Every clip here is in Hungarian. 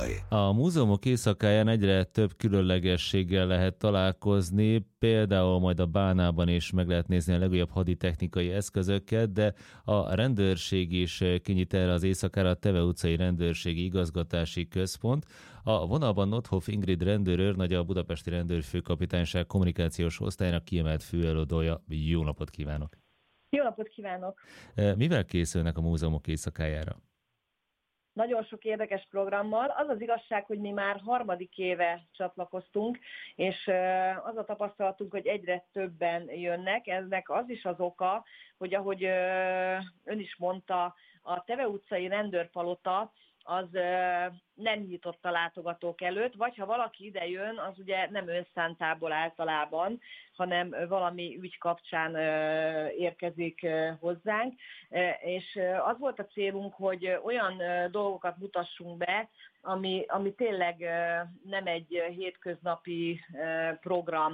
A múzeumok éjszakáján egyre több különlegességgel lehet találkozni, például majd a Bánában is meg lehet nézni a legújabb haditechnikai eszközöket, de a rendőrség is kinyit erre az éjszakára, a Teve utcai rendőrségi igazgatási központ. A vonalban Nothoff Ingrid rendőrőr, nagy a budapesti rendőrfőkapitányság kommunikációs osztálynak kiemelt főelődója. Jó napot kívánok! Jó napot kívánok! Mivel készülnek a múzeumok éjszakájára? Nagyon sok érdekes programmal. Az az igazság, hogy mi már 3. éve csatlakoztunk, és az a tapasztalatunk, hogy egyre többen jönnek. Ennek az is az oka, hogy ahogy ön is mondta, a Teve utcai rendőrpalota az nem nyitott a látogatók előtt, vagy ha valaki ide jön, az ugye nem önszántából általában, hanem valami ügy kapcsán érkezik hozzánk, és az volt a célunk, hogy olyan dolgokat mutassunk be, ami tényleg nem egy hétköznapi program.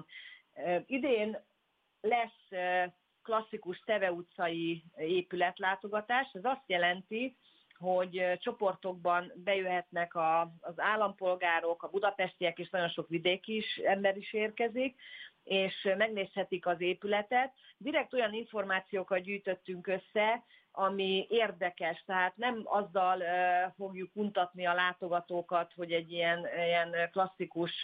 Idén lesz klasszikus Teve utcai épületlátogatás, ez azt jelenti, hogy csoportokban bejöhetnek az állampolgárok, a budapestiek és nagyon sok vidéki ember is érkezik, és megnézhetik az épületet. Direkt olyan információkat gyűjtöttünk össze, ami érdekes, tehát nem azzal fogjuk untatni a látogatókat, hogy egy ilyen klasszikus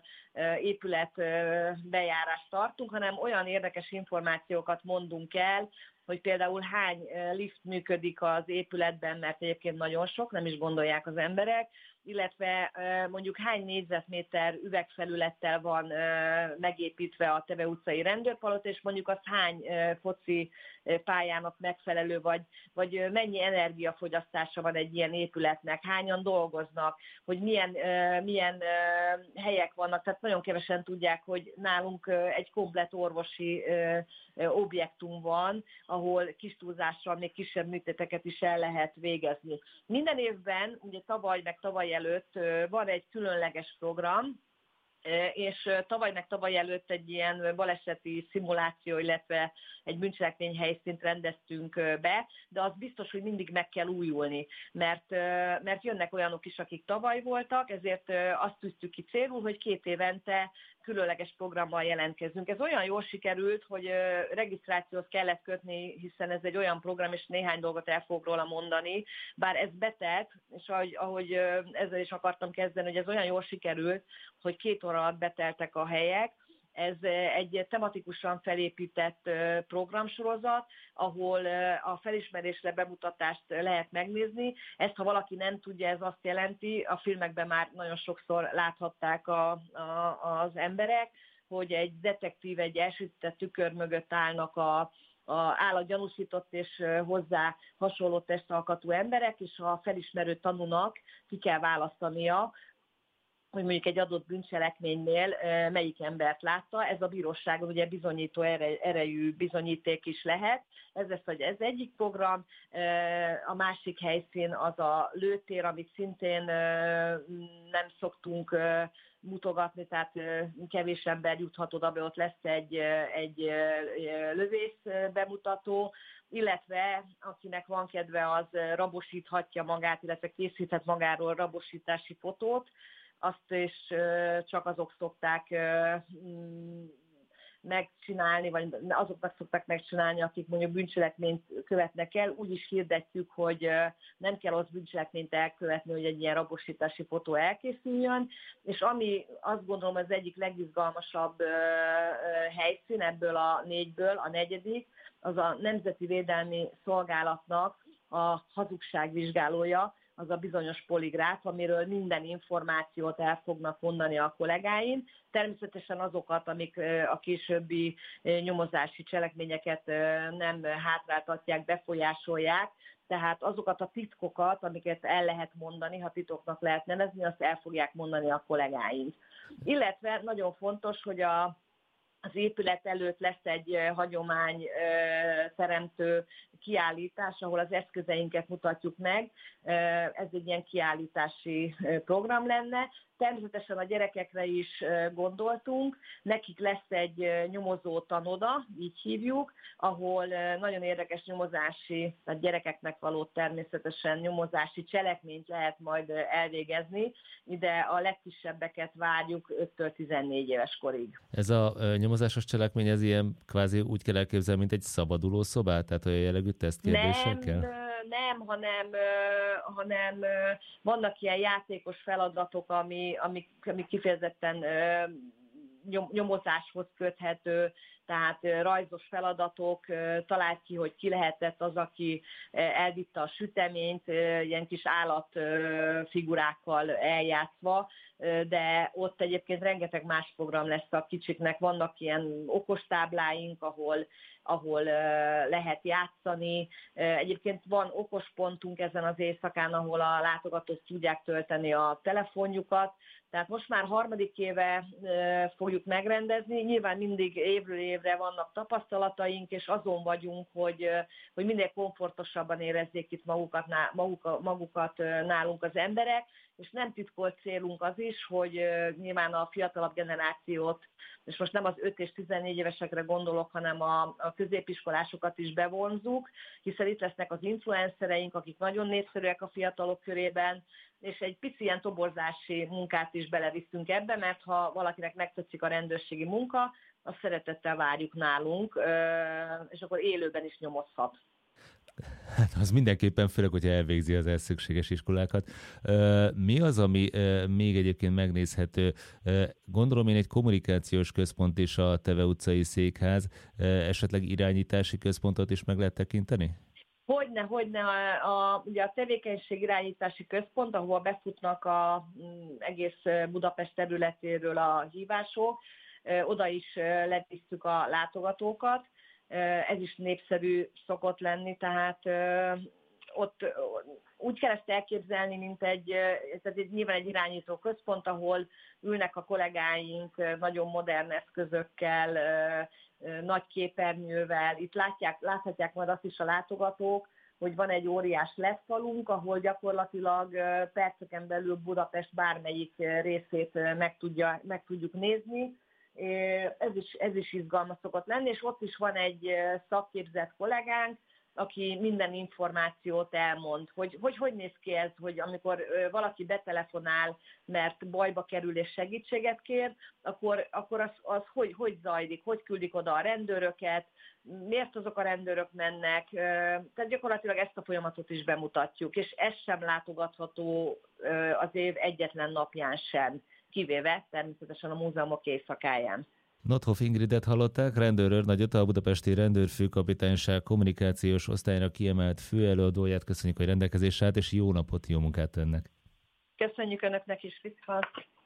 épület bejárást tartunk, hanem olyan érdekes információkat mondunk el, hogy például hány lift működik az épületben, mert egyébként nagyon sok, nem is gondolják az emberek, illetve mondjuk hány négyzetméter üvegfelülettel van megépítve a Teve utcai rendőrpalota, és mondjuk az hány foci pályának megfelelő, vagy mennyi energiafogyasztása van egy ilyen épületnek, hányan dolgoznak, hogy milyen helyek vannak. Tehát nagyon kevesen tudják, hogy nálunk egy komplett orvosi objektum van, ahol kis túlzással még kisebb műtéteket is el lehet végezni. Minden évben, ugye tavaly meg tavaly előtt van egy különleges program, és tavaly meg tavaly előtt egy ilyen baleseti szimuláció, illetve egy bűncselekmény helyszínt rendeztünk be, de az biztos, hogy mindig meg kell újulni, mert jönnek olyanok is, akik tavaly voltak, ezért azt tűztük ki célul, hogy 2 évente különleges programmal jelentkezünk. Ez olyan jól sikerült, hogy regisztrációt kellett kötni, hiszen ez egy olyan program, és néhány dolgot el fogok róla mondani, bár ez betelt, és ahogy ezzel is akartam kezdeni, hogy ez olyan jól sikerült, hogy 2 óra alatt beteltek a helyek. Ez egy tematikusan felépített programsorozat, ahol a felismerésre bemutatást lehet megnézni. Ezt, ha valaki nem tudja, ez azt jelenti, a filmekben már nagyon sokszor láthatták az emberek, hogy egy detektív egy elsütített tükör mögött állnak áll a gyanúsított és hozzá hasonló testalkatú emberek, és a felismerő tanúnak ki kell választania, hogy mondjuk egy adott bűncselekménynél melyik embert látta. Ez a bíróságon ugye bizonyító erejű bizonyíték is lehet. Ez egyik program, a másik helyszín az a lőtér, amit szintén nem szoktunk mutogatni, tehát kevés ember juthat oda, ott lesz egy lövész bemutató, illetve akinek van kedve, az rabosíthatja magát, illetve készíthet magáról rabosítási fotót. Azt is csak azok szokták megcsinálni, vagy azoknak szokták megcsinálni, akik mondjuk bűncselekményt követnek el. Úgy is hirdetjük, hogy nem kell az bűncselekményt elkövetni, hogy egy ilyen rabosítási fotó elkészüljön. És ami azt gondolom az egyik legizgalmasabb helyszín ebből a 4-ből, a 4., az a Nemzeti Védelmi Szolgálatnak a hazugságvizsgálója, az a bizonyos poligráf, amiről minden információt el fognak mondani a kollégáim. Természetesen azokat, amik a későbbi nyomozási cselekményeket nem hátráltatják, befolyásolják, tehát azokat a titkokat, amiket el lehet mondani, ha titoknak lehet nevezni, azt el fogják mondani a kollégáink. Illetve nagyon fontos, hogy Az épület előtt lesz egy hagyomány teremtő kiállítás, ahol az eszközeinket mutatjuk meg. Ez egy ilyen kiállítási program lenne. Természetesen a gyerekekre is gondoltunk. Nekik lesz egy nyomozó tanoda, így hívjuk, ahol nagyon érdekes nyomozási, tehát gyerekeknek való természetesen nyomozási cselekményt lehet majd elvégezni. Ide a legkisebbeket várjuk 5-től 14 éves korig. Ez a nyomozásos cselekmény, ez ilyen kvázi úgy kell elképzelni, mint egy szabaduló szobát, tehát olyan jellegű tesztkérdésekkel? Nem, hanem vannak ilyen játékos feladatok, ami kifejezetten nyomozáshoz köthető, tehát rajzos feladatok, talált ki, hogy ki lehetett az, aki elvitte a süteményt, ilyen kis állatfigurákkal eljátszva, de ott egyébként rengeteg más program lesz a kicsiknek, vannak ilyen okostábláink, ahol lehet játszani. Egyébként van okospontunk ezen az éjszakán, ahol a látogatók tudják tölteni a telefonjukat, tehát most már 3. éve fogjuk megrendezni, nyilván mindig évről évre vannak tapasztalataink, és azon vagyunk, hogy minél komfortosabban érezzék itt magukat nálunk az emberek, és nem titkolt célunk az is, hogy nyilván a fiatalabb generációt, és most nem az 5 és 14 évesekre gondolok, hanem a középiskolásokat is bevonzuk, hiszen itt lesznek az influencereink, akik nagyon népszerűek a fiatalok körében, és egy pici ilyen toborzási munkát is beleviszünk ebbe, mert ha valakinek megtetszik a rendőrségi munka, azt szeretettel várjuk nálunk, és akkor élőben is nyomozhat. Hát az mindenképpen, főleg, hogyha elvégzi az ehhez szükséges iskolákat. Mi az, ami még egyébként megnézhető? Gondolom én egy kommunikációs központ is a Teve utcai székház, esetleg irányítási központot is meg lehet tekinteni? Hogyne. Ugye a tevékenység irányítási központ, ahol befutnak az egész Budapest területéről a hívások, oda is levisszük a látogatókat. Ez is népszerű szokott lenni, tehát ott úgy kell ezt elképzelni, mint nyilván egy irányító központ, ahol ülnek a kollégáink nagyon modern eszközökkel, nagy képernyővel. Itt láthatják majd azt is a látogatók, hogy van egy óriás LED-falunk, ahol gyakorlatilag perceken belül Budapest bármelyik részét meg tudjuk nézni. Ez is izgalmas szokott lenni, és ott is van egy szakképzett kollégánk, aki minden információt elmond, hogy néz ki ez, hogy amikor valaki betelefonál, mert bajba kerül és segítséget kér, akkor az hogy zajlik, hogy küldik oda a rendőröket, miért azok a rendőrök mennek, tehát gyakorlatilag ezt a folyamatot is bemutatjuk, és ez sem látogatható az év egyetlen napján sem, kivéve természetesen a múzeumok éjszakáján. Nothoff Ingridet hallották, rendőrőrnagyot, a budapesti rendőrfőkapitányság kommunikációs osztálynak kiemelt főelőadóját. Köszönjük, hogy rendelkezésre állt, és jó napot, jó munkát önnek! Köszönjük Önöknek is, viszont!